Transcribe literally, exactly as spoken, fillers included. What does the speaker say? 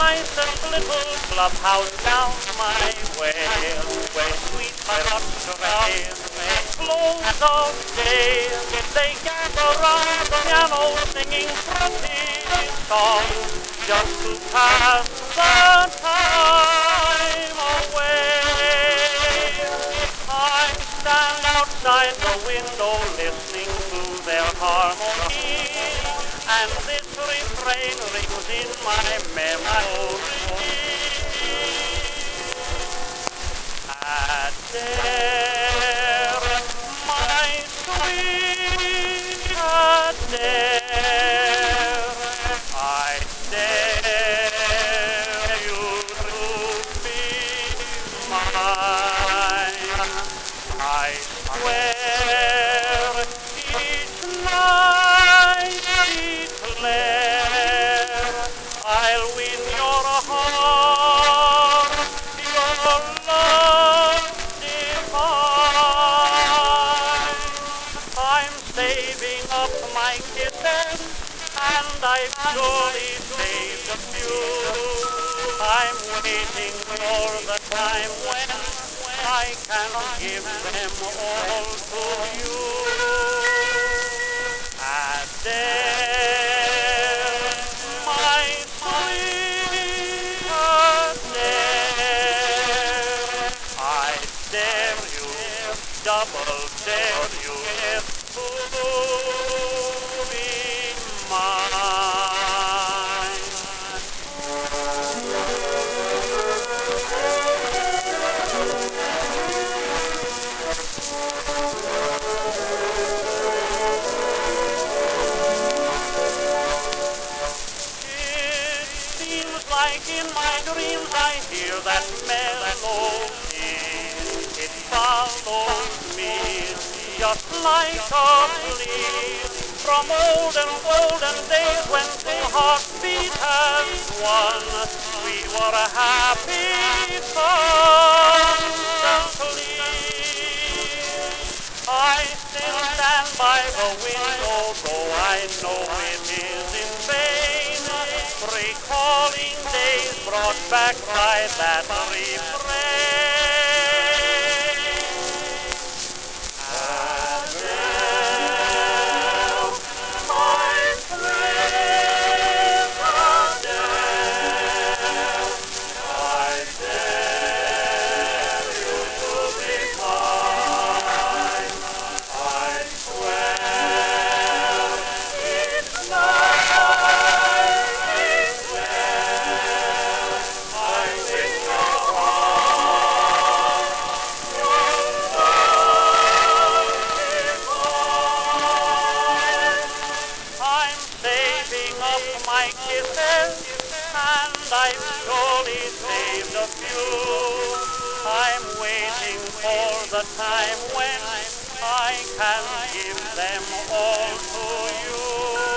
nicest little clubhouse down my way, where sweethearts trail, close of day, they gather round the piano singing pretty songs, just to pass the time away. I stand outside the window listening to their harmony, and this refrain rings in my memory. Adele, my sweet Adele, I dare you to be mine. I swear each night declare I'll win your heart, your love divine. I'm saving up my kisses, and I've surely saved a few. I'm waiting for the time when I can give them all to you. Adele, my sweet Adele, I dare you, double dare you, to be mine. It seems like in my dreams I hear that melody. It follows me just like a flea from olden, golden days when two hearts beat as one. We were a happy constantly. I still stand by the window, though I know it is in vain, recalling days brought back by that refrain. Adele, my sweet Adele, I dare you to be mine. I swear each night declare I win your heart, your love divine. I'm saving up my kisses, and I've surely saved a few. I'm waiting for the time when I can give them all to you.